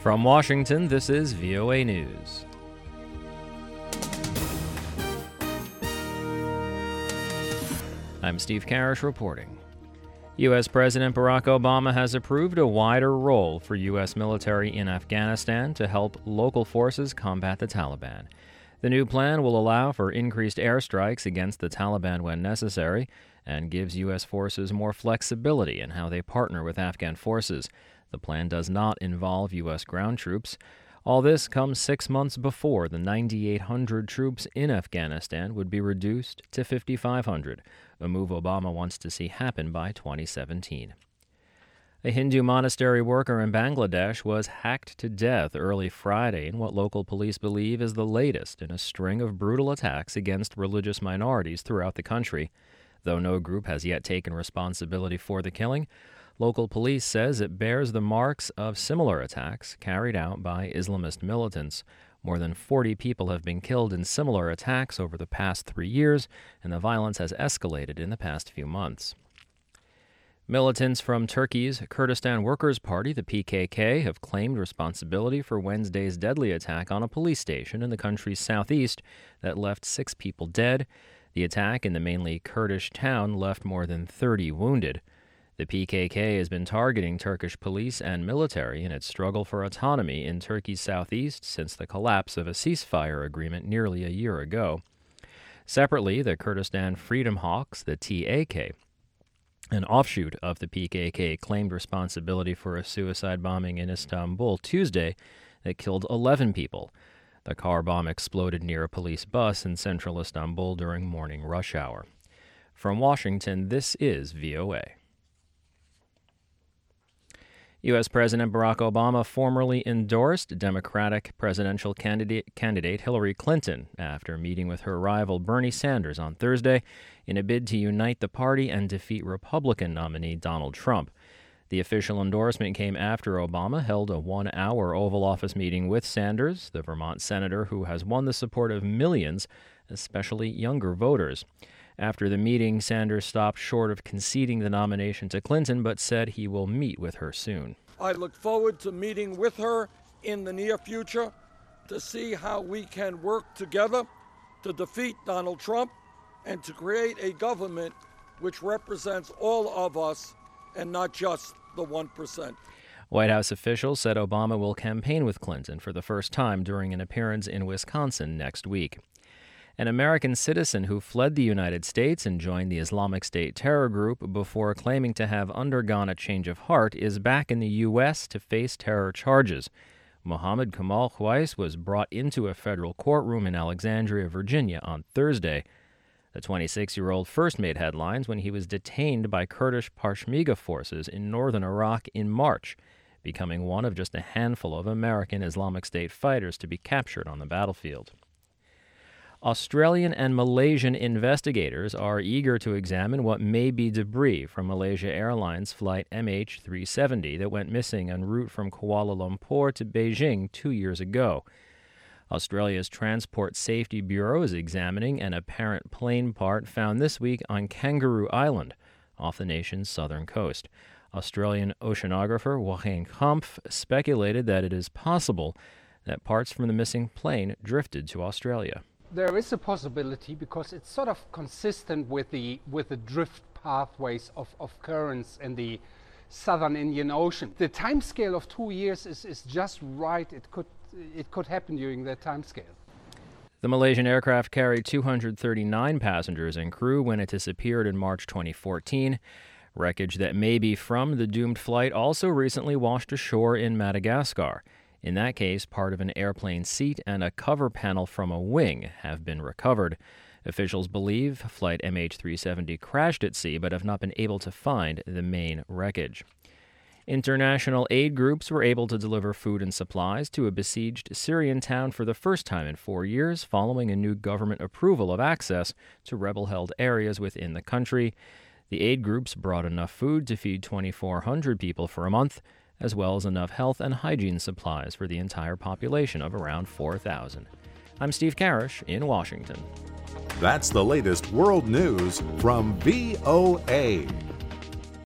From Washington, this is VOA News. I'm Steve Karish reporting. U.S. President Barack Obama has approved a wider role for U.S. military in Afghanistan to help local forces combat the Taliban. The new plan will allow for increased airstrikes against the Taliban when necessary and gives U.S. forces more flexibility in how they partner with Afghan forces. The plan does not involve U.S. ground troops. All this comes 6 months before the 9,800 troops in Afghanistan would be reduced to 5,500, a move Obama wants to see happen by 2017. A Hindu monastery worker in Bangladesh was hacked to death early Friday in what local police believe is the latest in a string of brutal attacks against religious minorities throughout the country. Though no group has yet taken responsibility for the killing, local police says it bears the marks of similar attacks carried out by Islamist militants. More than 40 people have been killed in similar attacks over the past 3 years, and the violence has escalated in the past few months. Militants from Turkey's Kurdistan Workers' Party, the PKK, have claimed responsibility for Wednesday's deadly attack on a police station in the country's southeast that left 6 people dead. The attack in the mainly Kurdish town left more than 30 wounded. The PKK has been targeting Turkish police and military in its struggle for autonomy in Turkey's southeast since the collapse of a ceasefire agreement nearly a year ago. Separately, the Kurdistan Freedom Hawks, the TAK, an offshoot of the PKK, claimed responsibility for a suicide bombing in Istanbul Tuesday that killed 11 people. The car bomb exploded near a police bus in central Istanbul during morning rush hour. From Washington, this is VOA. U.S. President Barack Obama formally endorsed Democratic presidential candidate Hillary Clinton after meeting with her rival Bernie Sanders on Thursday in a bid to unite the party and defeat Republican nominee Donald Trump. The official endorsement came after Obama held a 1-hour Oval Office meeting with Sanders, the Vermont senator who has won the support of millions, especially younger voters. After the meeting, Sanders stopped short of conceding the nomination to Clinton, but said he will meet with her soon. I look forward to meeting with her in the near future to see how we can work together to defeat Donald Trump and to create a government which represents all of us and not just the 1%. White House officials said Obama will campaign with Clinton for the first time during an appearance in Wisconsin next week. An American citizen who fled the United States and joined the Islamic State terror group before claiming to have undergone a change of heart is back in the U.S. to face terror charges. Mohammed Kamal Khwais was brought into a federal courtroom in Alexandria, Virginia on Thursday. The 26-year-old first made headlines when he was detained by Kurdish Peshmerga forces in northern Iraq in March, becoming one of just a handful of American Islamic State fighters to be captured on the battlefield. Australian and Malaysian investigators are eager to examine what may be debris from Malaysia Airlines flight MH370 that went missing en route from Kuala Lumpur to Beijing 2 years ago. Australia's Transport Safety Bureau is examining an apparent plane part found this week on Kangaroo Island, off the nation's southern coast. Australian oceanographer Joachim Kampf speculated that it is possible that parts from the missing plane drifted to Australia. There is a possibility because it's sort of consistent with the drift pathways of currents in the southern Indian Ocean. The timescale of 2 years is just right. It could happen during that timescale. The Malaysian aircraft carried 239 passengers and crew when it disappeared in March 2014. Wreckage that may be from the doomed flight also recently washed ashore in Madagascar. In that case, part of an airplane seat and a cover panel from a wing have been recovered. Officials believe flight MH370 crashed at sea but have not been able to find the main wreckage. International aid groups were able to deliver food and supplies to a besieged Syrian town for the first time in 4 years, following a new government approval of access to rebel-held areas within the country. The aid groups brought enough food to feed 2,400 people for a month, as well as enough health and hygiene supplies for the entire population of around 4,000. I'm Steve Karish in Washington. That's the latest world news from VOA.